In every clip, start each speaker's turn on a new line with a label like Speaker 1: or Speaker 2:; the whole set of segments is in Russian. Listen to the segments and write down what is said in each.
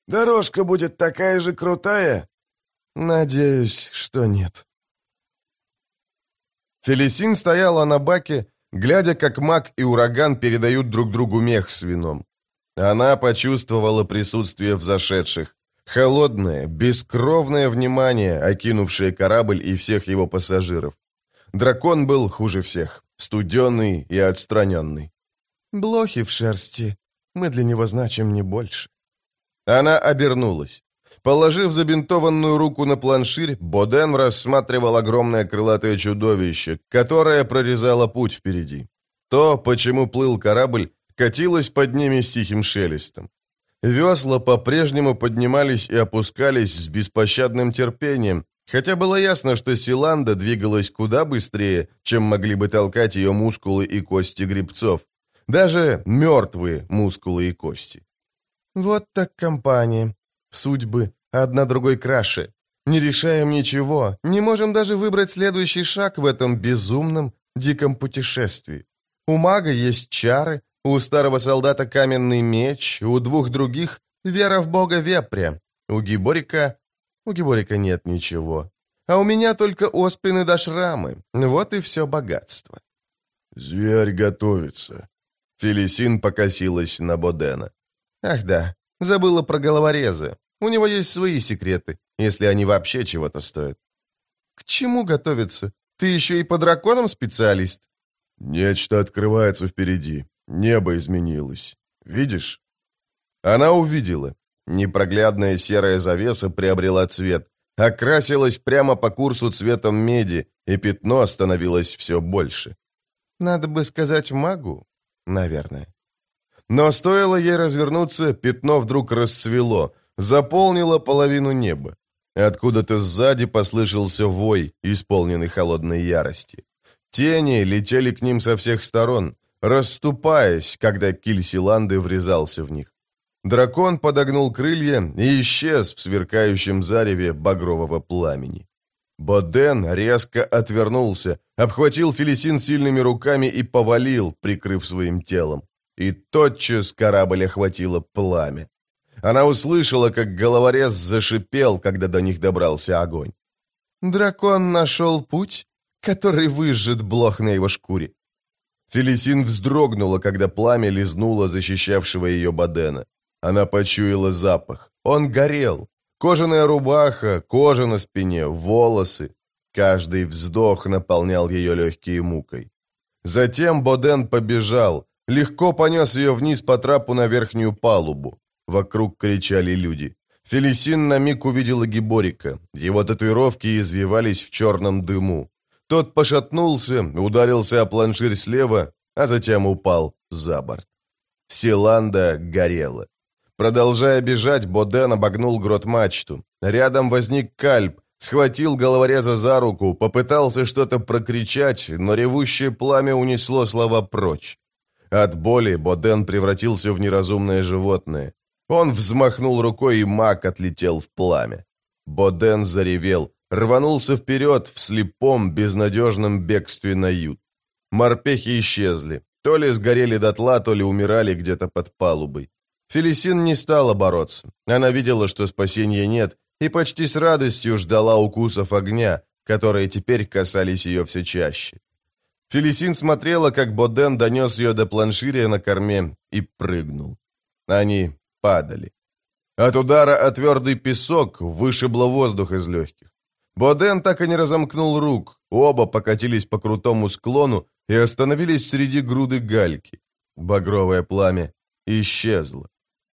Speaker 1: Дорожка будет такая же крутая?»
Speaker 2: «Надеюсь, что нет». Фелисин стояла на баке, глядя, как маг и ураган передают друг другу мех с вином. Она почувствовала присутствие взошедших. Холодное, бескровное внимание, окинувшее корабль и всех его пассажиров. Дракон был хуже всех, студеный и отстраненный. «Блохи в шерсти. Мы для него значим не больше». Она обернулась. Положив забинтованную руку на планширь, Боден рассматривал огромное крылатое чудовище, которое прорезало путь впереди. То, почему плыл корабль, катилось под ними с тихим шелестом. Весла по-прежнему поднимались и опускались с беспощадным терпением, хотя было ясно, что Силанда двигалась куда быстрее, чем могли бы толкать ее мускулы и кости гребцов. Даже мертвые мускулы и кости. Вот так компания. Судьбы, одна другой краше. Не решаем ничего, не можем даже выбрать следующий шаг в этом безумном, диком путешествии. У мага есть чары, у старого солдата каменный меч, у двух других вера в бога вепря. У Гиборика нет ничего. А у меня только оспины да шрамы. Вот и все богатство.
Speaker 1: «Зверь готовится».
Speaker 2: Фелисин покосилась на Бодена. Ах да, забыла про головореза. У него есть свои секреты, если они вообще чего-то стоят. К чему готовиться? Ты еще и по драконам специалист?
Speaker 1: Нечто открывается впереди. Небо изменилось. Видишь?
Speaker 2: Она увидела. Непроглядная серая завеса приобрела цвет, окрасилась прямо по курсу цветом меди, и пятно становилось все больше. Надо бы сказать магу, наверное. Но стоило ей развернуться, пятно вдруг расцвело, заполнило половину неба. Откуда-то сзади послышался вой, исполненный холодной ярости. Тени летели к ним со всех сторон, расступаясь, когда киль Силанды врезался в них. Дракон подогнул крылья и исчез в сверкающем зареве багрового пламени. Боден резко отвернулся, обхватил Фелисин сильными руками и повалил, прикрыв своим телом. И тотчас корабль охватило пламя. Она услышала, как головорез зашипел, когда до них добрался огонь. Дракон нашел путь, который выжжет блох на его шкуре. Фелисин вздрогнула, когда пламя лизнуло защищавшего ее Бодена. Она почуяла запах. Он горел. Кожаная рубаха, кожа на спине, волосы. Каждый вздох наполнял ее легкие мукой. Затем Боден побежал, легко понес ее вниз по трапу на верхнюю палубу. Вокруг кричали люди. Фелисин на миг увидела Гиборика. Его татуировки извивались в черном дыму. Тот пошатнулся, ударился о планширь слева, а затем упал за борт. Силанда горела. Продолжая бежать, Боден обогнул грот-мачту. Рядом возник Кальп, схватил головореза за руку, попытался что-то прокричать, но ревущее пламя унесло слова прочь. От боли Боден превратился в неразумное животное. Он взмахнул рукой, и маг отлетел в пламя. Боден заревел, рванулся вперед в слепом, безнадежном бегстве на ют. Морпехи исчезли. То ли сгорели дотла, то ли умирали где-то под палубой. Фелисин не стала бороться. Она видела, что спасения нет, и почти с радостью ждала укусов огня, которые теперь касались ее все чаще. Фелисин смотрела, как Боден донес ее до планширя на корме и прыгнул. Они падали. От удара о твердый песок вышибло воздух из легких. Боден так и не разомкнул рук, оба покатились по крутому склону и остановились среди груды гальки. Багровое пламя исчезло.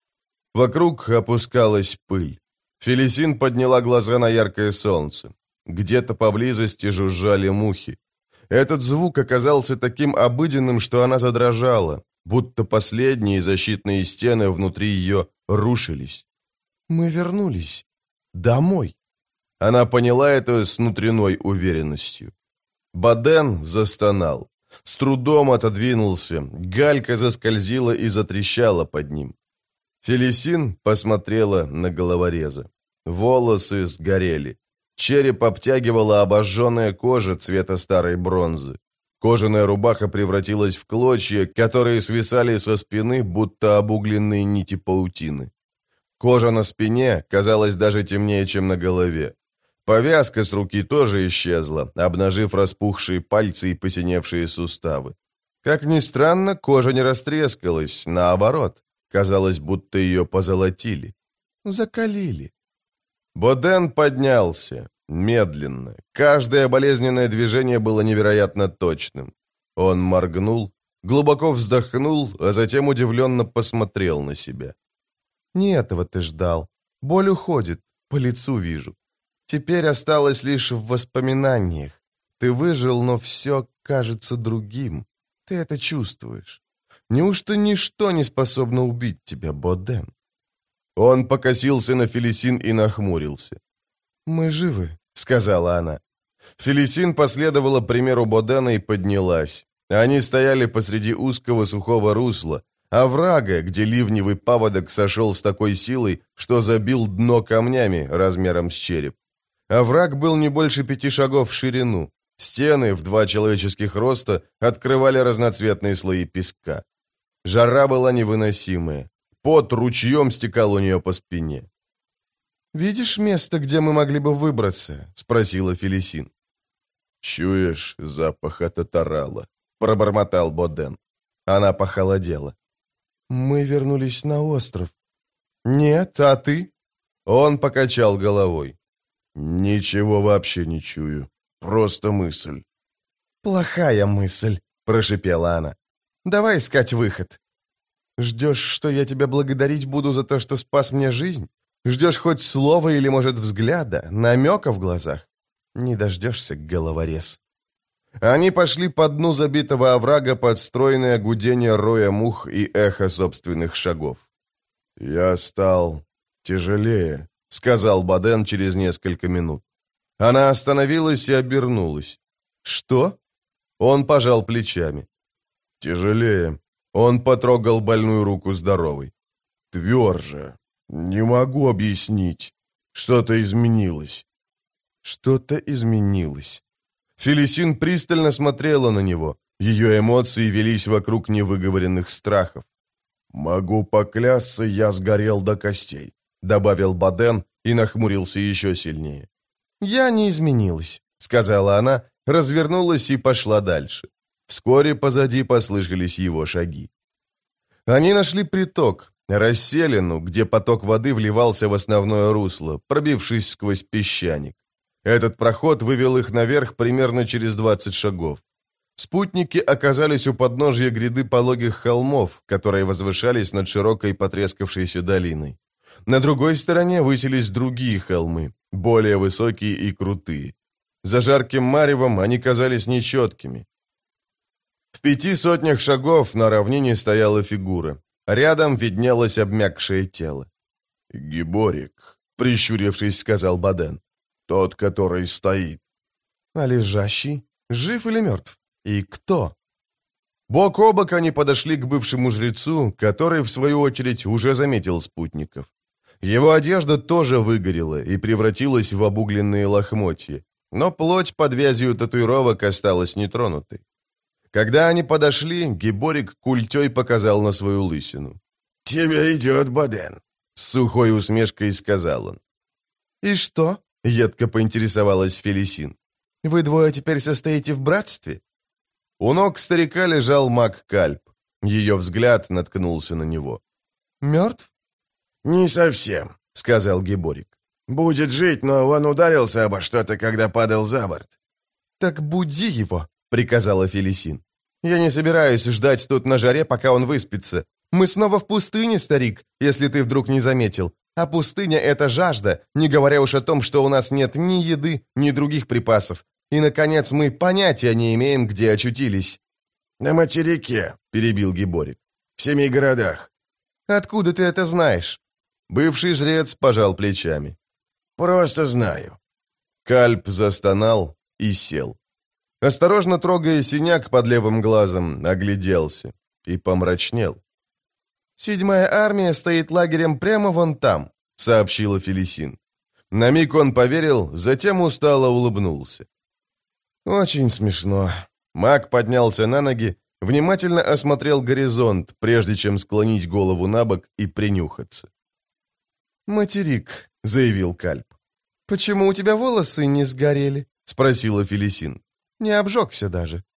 Speaker 2: Вокруг опускалась пыль. Фелисин подняла глаза на яркое солнце. Где-то поблизости жужжали мухи. Этот звук оказался таким обыденным, что она задрожала, будто последние защитные стены внутри ее рушились. «Мы вернулись. Домой». Она поняла это с внутренней уверенностью. Боден застонал. С трудом отодвинулся. Галька заскользила и затрещала под ним. Фелисин посмотрела на головореза. Волосы сгорели. Череп обтягивала обожженная кожа цвета старой бронзы. Кожаная рубаха превратилась в клочья, которые свисали со спины, будто обугленные нити паутины. Кожа на спине казалась даже темнее, чем на голове. Повязка с руки тоже исчезла, обнажив распухшие пальцы и посиневшие суставы. Как ни странно, кожа не растрескалась, наоборот. Казалось, будто ее позолотили. Закалили. Боден поднялся, медленно. Каждое болезненное движение было невероятно точным. Он моргнул, глубоко вздохнул, а затем удивленно посмотрел на себя. «Не этого ты ждал. Боль уходит, по лицу вижу. Теперь осталось лишь в воспоминаниях. Ты выжил, но все кажется другим. Ты это чувствуешь. Неужто ничто не способно убить тебя, Боден?» Он покосился на Фелисин и нахмурился. «Мы живы», — сказала она. Фелисин последовала примеру Бодена и поднялась. Они стояли посреди узкого сухого русла, оврага, где ливневый паводок сошел с такой силой, что забил дно камнями размером с череп. Овраг был не больше 5 шагов в ширину. Стены в 2 человеческих роста открывали разноцветные слои песка. Жара была невыносимая. Пот ручьем стекал у нее по спине. «Видишь место, где мы могли бы выбраться?» — спросила Фелисин. «Чуешь запах татарала?» — пробормотал Боден. Она похолодела. «Мы вернулись на остров». «Нет, а ты?» Он покачал головой. «Ничего вообще не чую. Просто мысль». «Плохая мысль», — прошипела она. «Давай искать выход». «Ждешь, что я тебя благодарить буду за то, что спас мне жизнь? Ждешь хоть слова или, может, взгляда, намека в глазах? Не дождешься, головорез». Они пошли по дну забитого оврага под стройное гудение роя мух и эхо собственных шагов. «Я стал тяжелее», — сказал Боден через несколько минут. Она остановилась и обернулась. «Что?» Он пожал плечами. «Тяжелее». Он потрогал больную руку здоровой. «Тверже. Не могу объяснить. Что-то изменилось». «Что-то изменилось». Фелисин пристально смотрела на него. Ее эмоции велись вокруг невыговоренных страхов. «Могу поклясться, я сгорел до костей», — добавил Боден и нахмурился еще сильнее. «Я не изменилась», — сказала она, развернулась и пошла дальше. Вскоре позади послышались его шаги. Они нашли приток, расселину, где поток воды вливался в основное русло, пробившись сквозь песчаник. Этот проход вывел их наверх примерно через 20 шагов. Спутники оказались у подножья гряды пологих холмов, которые возвышались над широкой потрескавшейся долиной. На другой стороне высились другие холмы, более высокие и крутые. За жарким маревом они казались нечеткими. В 500 шагов на равнине стояла фигура. Рядом виднелось обмякшее тело. «Гиборик», — прищурившись, сказал Боден. «Тот, который стоит». «А лежащий? Жив или мертв? И кто?» Бок о бок они подошли к бывшему жрецу, который, в свою очередь, уже заметил спутников. Его одежда тоже выгорела и превратилась в обугленные лохмотья, но плоть под вязью татуировок осталась нетронутой. Когда они подошли, Гиборик культей показал на свою лысину. «Тебе идет, Боден», — с сухой усмешкой сказал он. «И что?» — едко поинтересовалась Фелисин. «Вы двое теперь состоите в братстве?» У ног старика лежал маг Кальп. Ее взгляд наткнулся на него. «Мертв?» «Не совсем», — сказал Гиборик. «Будет жить, но он ударился обо что-то, когда падал за борт». «Так буди его», — приказала Фелисин. «Я не собираюсь ждать тут на жаре, пока он выспится. Мы снова в пустыне, старик, если ты вдруг не заметил. А пустыня — это жажда, не говоря уж о том, что у нас нет ни еды, ни других припасов. И, наконец, мы понятия не имеем, где очутились». «На материке», — перебил Гиборик. «В 7 городах». «Откуда ты это знаешь?» Бывший жрец пожал плечами. «Просто знаю». Кальп застонал и сел. Осторожно трогая синяк под левым глазом, огляделся и помрачнел. «7-я армия стоит лагерем прямо вон там», — сообщила Фелисин. На миг он поверил, затем устало улыбнулся. «Очень смешно». Маг поднялся на ноги, внимательно осмотрел горизонт, прежде чем склонить голову на бок и принюхаться. «Материк», — заявил Кальп. «Почему у тебя волосы не сгорели?» — спросила Фелисин. «Не обжегся даже».